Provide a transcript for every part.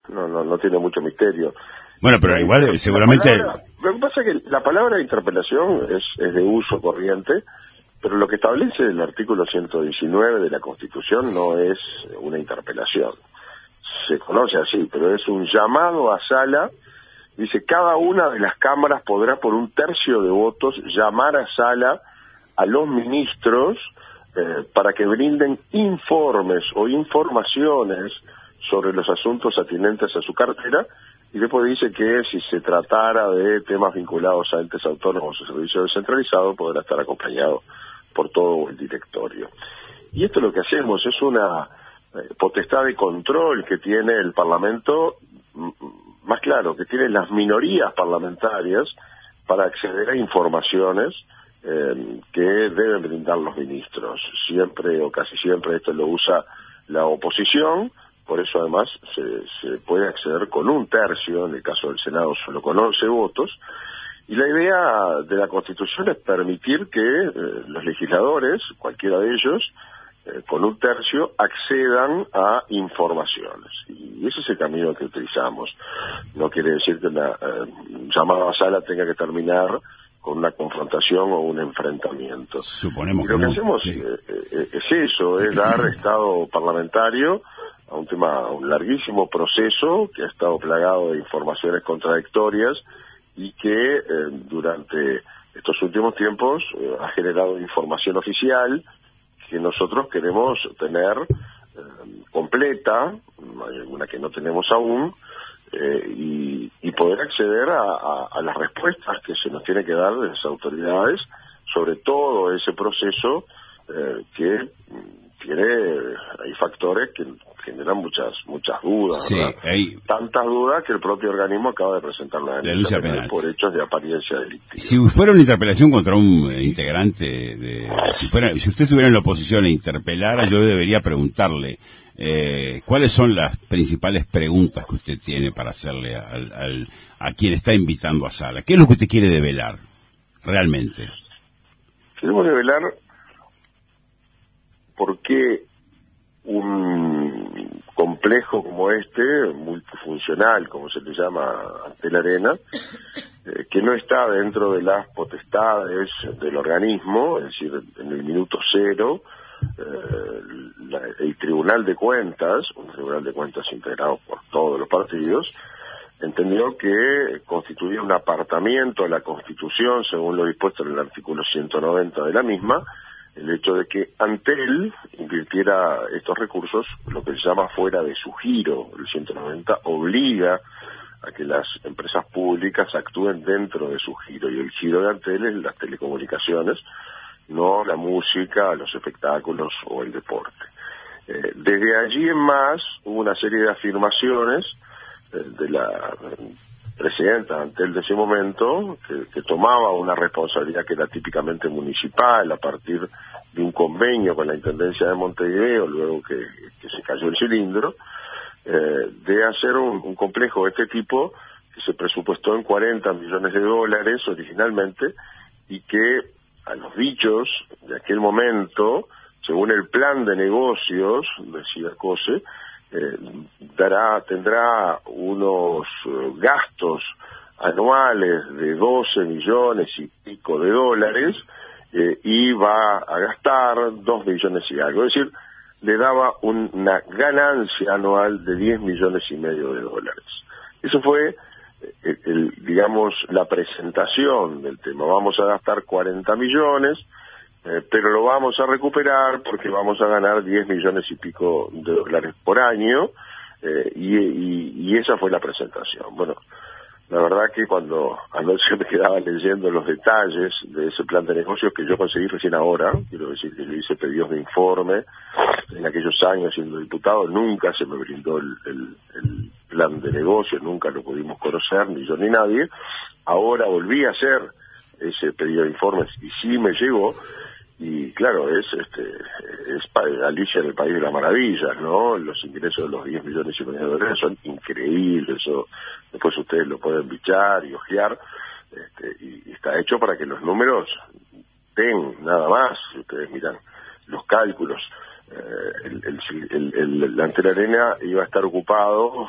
no tiene mucho misterio. Bueno, pero igual seguramente... Lo que pasa es que la palabra interpelación es de uso corriente, pero lo que establece el artículo 119 de la Constitución no es una interpelación. Se conoce así, pero es un llamado a sala. Dice, cada una de las cámaras podrá por 1/3 de votos llamar a sala a los ministros para que brinden informes o informaciones sobre los asuntos atinentes a su cartera, y después dice que si se tratara de temas vinculados a entes autónomos o servicio descentralizado, podrá estar acompañado por todo el directorio. Y esto lo que hacemos es una potestad de control que tiene el Parlamento, más claro, que tienen las minorías parlamentarias para acceder a informaciones que deben brindar los ministros. Siempre o casi siempre esto lo usa la oposición, por eso además se puede acceder con 1/3, en el caso del Senado solo con 11 votos, y la idea de la Constitución es permitir que los legisladores, cualquiera de ellos, con 1/3 accedan a informaciones. Y ese es el camino que utilizamos. No quiere decir que una llamada a sala tenga que terminar con una confrontación o un enfrentamiento. Suponemos que lo que no, hacemos sí. Es eso, es dar estado parlamentario a un larguísimo proceso que ha estado plagado de informaciones contradictorias y que durante estos últimos tiempos ha generado información oficial que nosotros queremos tener completa, hay alguna que no tenemos aún, y poder acceder a las respuestas que se nos tiene que dar de las autoridades sobre todo ese proceso que hay factores que generan muchas dudas, sí, tantas dudas que el propio organismo acaba de presentar la denuncia penal por hechos de apariencia delictiva. Si fuera una interpelación contra un integrante si usted estuviera en la oposición e interpelara, yo debería preguntarle ¿cuáles son las principales preguntas que usted tiene para hacerle a quien está invitando a sala? ¿Qué es lo que usted quiere develar realmente? Queremos develar por qué un complejo como este, multifuncional, como se le llama ante la Arena, que no está dentro de las potestades del organismo, es decir, en el minuto cero, el Tribunal de Cuentas, un Tribunal de Cuentas integrado por todos los partidos, entendió que constituía un apartamiento de la Constitución, según lo dispuesto en el artículo 190 de la misma, el hecho de que Antel invirtiera estos recursos, lo que se llama fuera de su giro. El 190 obliga a que las empresas públicas actúen dentro de su giro, y el giro de Antel es las telecomunicaciones, no la música, los espectáculos o el deporte. Desde allí en más hubo una serie de afirmaciones de la presidenta de Antel de ese momento, que tomaba una responsabilidad que era típicamente municipal a partir de un convenio con la Intendencia de Montevideo, luego que se cayó el cilindro, de hacer un complejo de este tipo que se presupuestó en $40 millones originalmente, y que a los dichos de aquel momento, según el plan de negocios, decía COSE, tendrá unos gastos anuales de 12 millones y pico de dólares, y va a gastar 2 millones y algo, es decir, le daba una ganancia anual de 10 millones y medio de dólares. Eso fue digamos, la presentación del tema. Vamos a gastar 40 millones, pero lo vamos a recuperar porque vamos a ganar 10 millones y pico de dólares por año, y esa fue la presentación. Bueno, la verdad que cuando anoche me quedaba leyendo los detalles de ese plan de negocios que yo conseguí recién ahora, quiero decir que yo hice pedidos de informe en aquellos años siendo diputado, nunca se me brindó el plan de negocios, nunca lo pudimos conocer, ni yo ni nadie. Ahora volví a hacer ese pedido de informes y sí me llegó, y claro, es Alicia en el País de las Maravillas, ¿no? Los ingresos de los 10 millones y medio de dólares son increíbles, eso después ustedes lo pueden bichar y ojear, y está hecho para que los números den nada más. Si ustedes miran los cálculos la Antel Arena iba a estar ocupado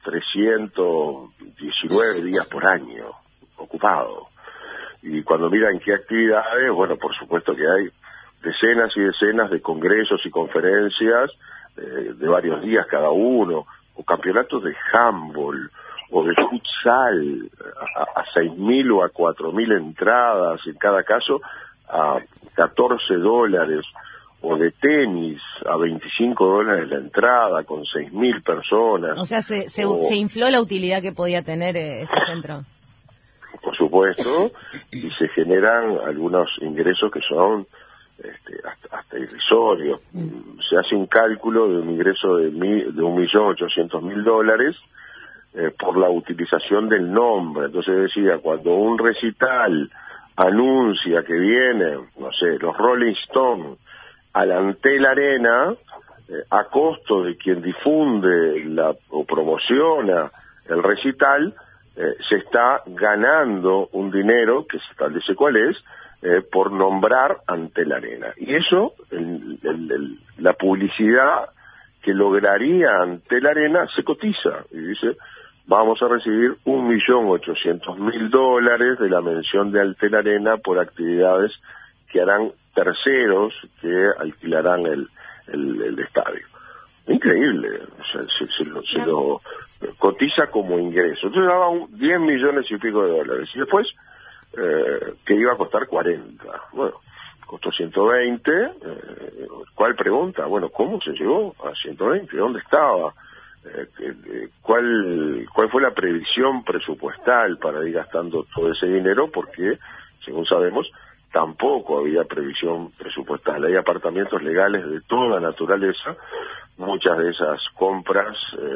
319 días por año, ocupado. Y cuando miran qué actividades, bueno, por supuesto que hay decenas y decenas de congresos y conferencias de varios días cada uno, o campeonatos de handball, o de futsal, a 6.000 o a 4.000 entradas, en cada caso, a $14, o de tenis, a $25 la entrada, con 6.000 personas. O sea, se infló la utilidad que podía tener este centro. Por supuesto, y se generan algunos ingresos que son hasta irrisorios. Se hace un cálculo de un ingreso de $1.800.000 por la utilización del nombre. Entonces decía, cuando un recital anuncia que viene, no sé, los Rolling Stones a la Antel Arena, a costo de quien difunde o promociona el recital, se está ganando un dinero, que se establece cuál es, por nombrar Antel Arena. Y eso, la publicidad que lograría Antel Arena se cotiza y dice, vamos a recibir $1.800.000 de la mención de Antel Arena por actividades que harán terceros que alquilarán el estadio. Increíble, o sea, se lo cotiza como ingreso. Entonces daba 10 millones y pico de dólares. Y después, que iba a costar 40. Bueno, costó 120. ¿Cuál pregunta? Bueno, ¿cómo se llegó a 120? ¿Dónde estaba? ¿Cuál fue la previsión presupuestal para ir gastando todo ese dinero? Porque, según sabemos, tampoco había previsión presupuestal. Hay apartamentos legales de toda naturaleza, muchas de esas compras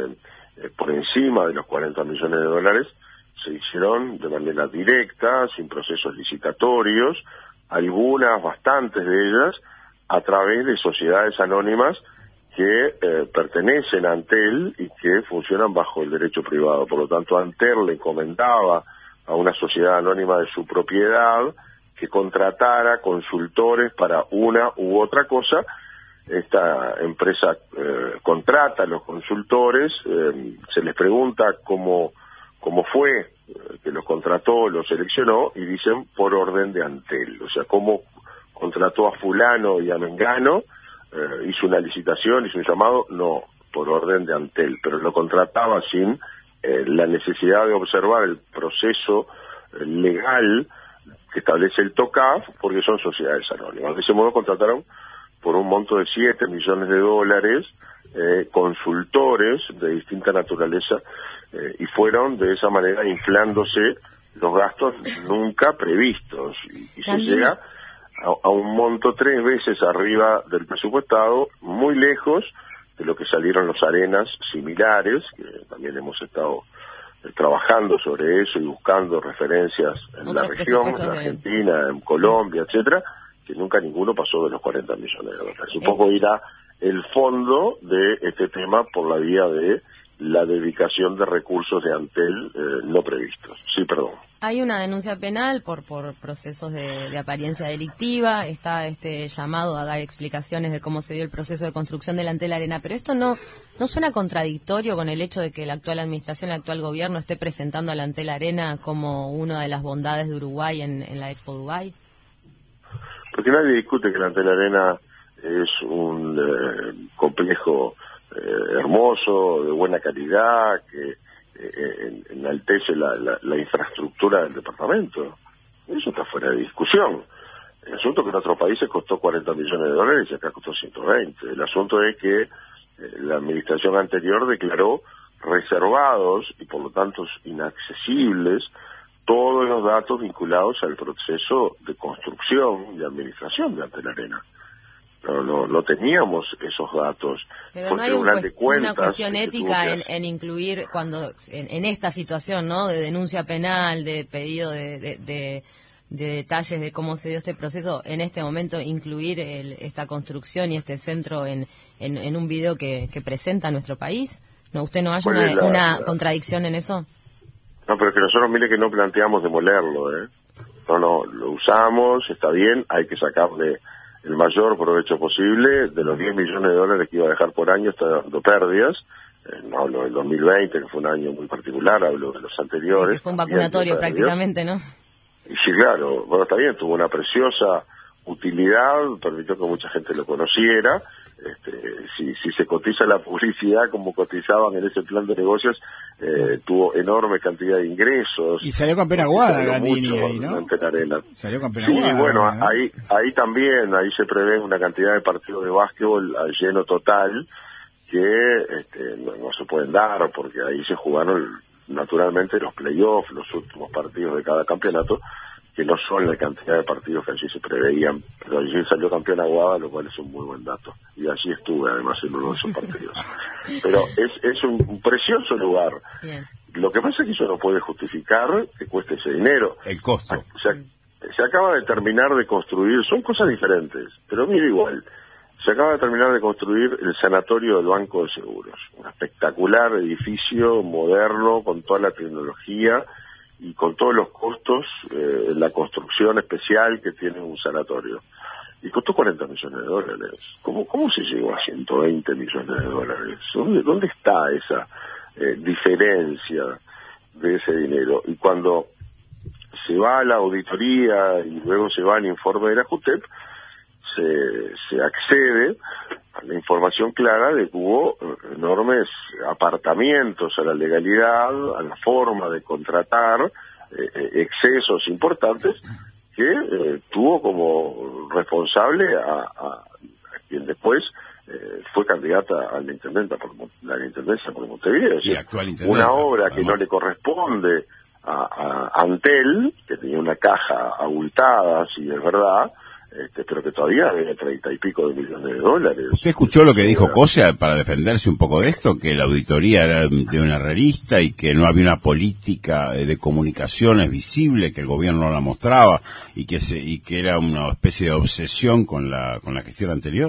por encima de los 40 millones de dólares se hicieron de manera directa, sin procesos licitatorios, algunas, bastantes de ellas, a través de sociedades anónimas que pertenecen a Antel y que funcionan bajo el derecho privado. Por lo tanto, Antel le encomendaba a una sociedad anónima de su propiedad que contratara consultores para una u otra cosa. Esta empresa contrata a los consultores, se les pregunta cómo fue que los contrató, los seleccionó, y dicen por orden de Antel. O sea, cómo contrató a fulano y a mengano, hizo una licitación, hizo un llamado, no, por orden de Antel, pero lo contrataba sin la necesidad de observar el proceso legal que establece el TOCAF, porque son sociedades anónimas. De ese modo contrataron por un monto de 7 millones de dólares consultores de distinta naturaleza, y fueron de esa manera inflándose los gastos nunca previstos, y se llega a un monto 3 veces arriba del presupuestado, muy lejos de lo que salieron los arenas similares, que también hemos estado trabajando sobre eso y buscando referencias en la región, en Argentina, en Colombia, etcétera, que nunca ninguno pasó de los 40 millones de dólares. Un poco irá el fondo de este tema por la vía de la dedicación de recursos de Antel no previstos. Sí, perdón. Hay una denuncia penal por procesos de apariencia delictiva, está este llamado a dar explicaciones de cómo se dio el proceso de construcción del Antel Arena, pero esto no suena contradictorio con el hecho de que la actual administración, el actual gobierno esté presentando al Antel Arena como una de las bondades de Uruguay en la Expo Dubai. Porque nadie discute que el Antel Arena es un complejo hermoso, de buena calidad, que enaltece la infraestructura del departamento. Eso está fuera de discusión. El asunto es que en otros países costó 40 millones de dólares y acá costó 120. El asunto es que la administración anterior declaró reservados y por lo tanto inaccesibles todos los datos vinculados al proceso de construcción y administración de Antel Arena. No teníamos esos datos. Pero no hay una cuestión ética en incluir cuando en esta situación, ¿no? De denuncia penal, de pedido de detalles de cómo se dio este proceso, en este momento incluir esta construcción y este centro en un video que presenta nuestro país. ¿No? ¿Usted no haya una contradicción en eso? No, pero que nosotros, mire, que no planteamos demolerlo, No, lo usamos, está bien, hay que sacarle el mayor provecho posible. De los 10 millones de dólares que iba a dejar por año, está dando pérdidas. No hablo del 2020, que fue un año muy particular, hablo de los anteriores. Sí, que fue un vacunatorio prácticamente, ¿no? Y sí, claro, bueno, está bien, tuvo una preciosa utilidad, permitió que mucha gente lo conociera. Si se cotiza la publicidad como cotizaban en ese plan de negocios, tuvo enorme cantidad de ingresos. Y salió campeón Aguada, Gandini, ahí, ¿no? Salió campeón Aguada. Sí, bueno, ¿no? ahí también, ahí se prevé una cantidad de partidos de básquetbol al lleno total, que no se pueden dar, porque ahí se jugaron naturalmente los playoffs, los últimos partidos de cada campeonato, que no son la cantidad de partidos que allí se preveían, pero allí salió campeón Aguada, lo cual es un muy buen dato, y allí estuve además en uno de esos partidos. Pero es un precioso lugar. Bien. Lo que pasa es que eso no puede justificar que cueste ese dinero. El costo. Se acaba de terminar de construir, son cosas diferentes, pero mira igual. Se acaba de terminar de construir el sanatorio del Banco de Seguros, un espectacular edificio moderno con toda la tecnología y con todos los costos, la construcción especial que tiene un sanatorio. Y costó 40 millones de dólares. ¿Cómo se llegó a 120 millones de dólares? ¿Dónde está esa diferencia de ese dinero? Y cuando se va a la auditoría y luego se va al informe de la JUTEP, se accede a la información clara de que hubo enormes apartamientos a la legalidad, a la forma de contratar, excesos importantes que tuvo como responsable a quien después fue candidata a la intendencia por Montevideo. Y actual intendenta, una obra que además no le corresponde a Antel, que tenía una caja abultada, si es verdad, pero que todavía debe 30 y pico de millones de dólares. ¿Usted escuchó lo que dijo Cosa para defenderse un poco de esto? Que la auditoría era de una revista y que no había una política de comunicaciones visible, que el gobierno no la mostraba y que era una especie de obsesión con la gestión anterior.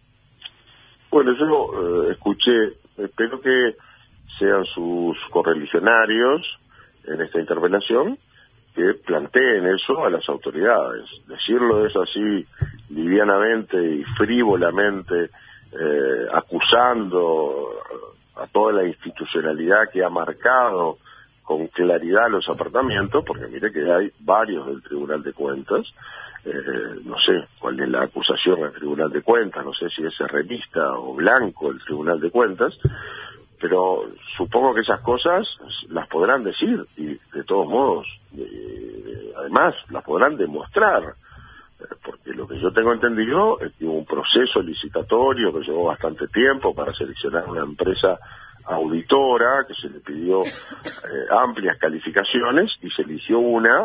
Bueno, yo escuché, espero que sean sus correligionarios en esta interpelación, que planteen eso a las autoridades. Decirlo es así livianamente y frívolamente, acusando a toda la institucionalidad que ha marcado con claridad los apartamentos, porque mire que hay varios del Tribunal de Cuentas, no sé cuál es la acusación al Tribunal de Cuentas, no sé si es revista o blanco el Tribunal de Cuentas, pero supongo que esas cosas las podrán decir y de todos modos además las podrán demostrar, porque lo que yo tengo entendido es que hubo un proceso licitatorio que llevó bastante tiempo para seleccionar una empresa auditora, que se le pidió amplias calificaciones y se eligió una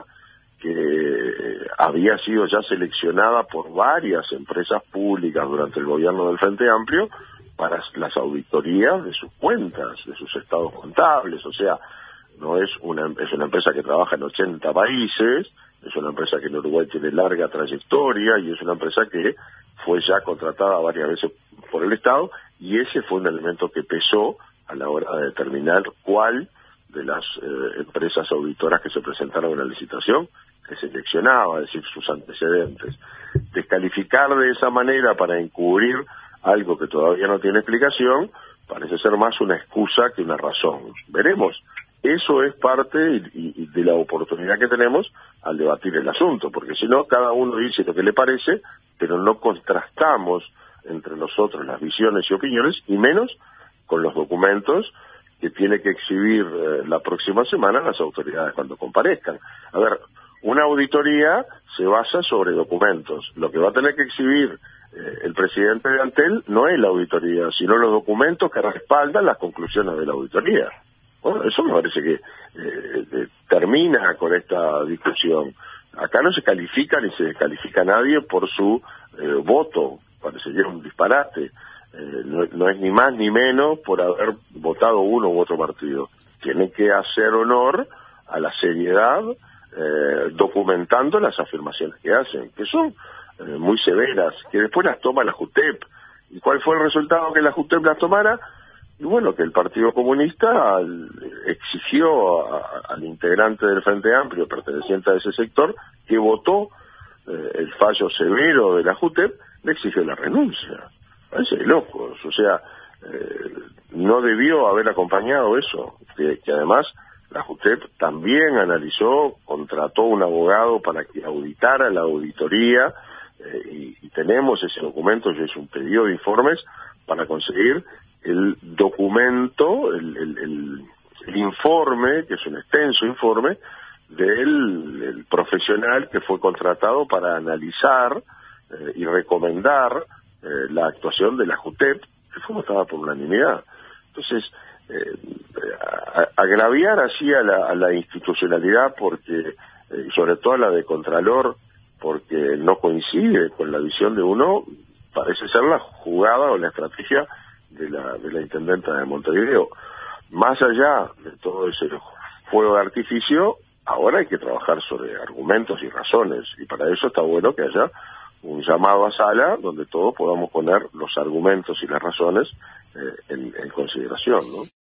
que había sido ya seleccionada por varias empresas públicas durante el gobierno del Frente Amplio para las auditorías de sus cuentas, de sus estados contables. O sea, no es es una empresa que trabaja en 80 países, es una empresa que en Uruguay tiene larga trayectoria y es una empresa que fue ya contratada varias veces por el Estado, y ese fue un elemento que pesó a la hora de determinar cuál de las empresas auditoras que se presentaron en la licitación que seleccionaba, es decir, sus antecedentes. Descalificar de esa manera para encubrir algo que todavía no tiene explicación parece ser más una excusa que una razón. Veremos. Eso es parte de la oportunidad que tenemos al debatir el asunto, porque si no, cada uno dice lo que le parece, pero no contrastamos entre nosotros las visiones y opiniones, y menos con los documentos que tiene que exhibir la próxima semana las autoridades cuando comparezcan. A ver, una auditoría se basa sobre documentos. Lo que va a tener que exhibir el presidente de Antel no es la auditoría, sino los documentos que respaldan las conclusiones de la auditoría. Bueno, eso me parece que termina con esta discusión. Acá no se califica ni se descalifica a nadie por su voto, parecería un disparate. No es ni más ni menos por haber votado uno u otro partido. Tienen que hacer honor a la seriedad, documentando las afirmaciones que hacen, que son muy severas, que después las toma la JUTEP. ¿Y cuál fue el resultado que la JUTEP las tomara? Y bueno, que el Partido Comunista exigió al integrante del Frente Amplio, perteneciente a ese sector, que votó el fallo severo de la JUTEP, le exigió la renuncia. Parece de locos, o sea, no debió haber acompañado eso, que además la JUTEP también analizó, contrató un abogado para que auditara la auditoría, y tenemos ese documento. Yo hice un pedido de informes para conseguir el documento, el informe, que es un extenso informe, del profesional que fue contratado para analizar y recomendar la actuación de la JUTEP, que fue votada por unanimidad. Entonces, agraviar así a la institucionalidad, porque sobre todo a la de Contralor, porque no coincide con la visión de uno, parece ser la jugada o la estrategia de la intendenta de Montevideo. Más allá de todo ese fuego de artificio, ahora hay que trabajar sobre argumentos y razones, y para eso está bueno que haya un llamado a sala donde todos podamos poner los argumentos y las razones en consideración, ¿no?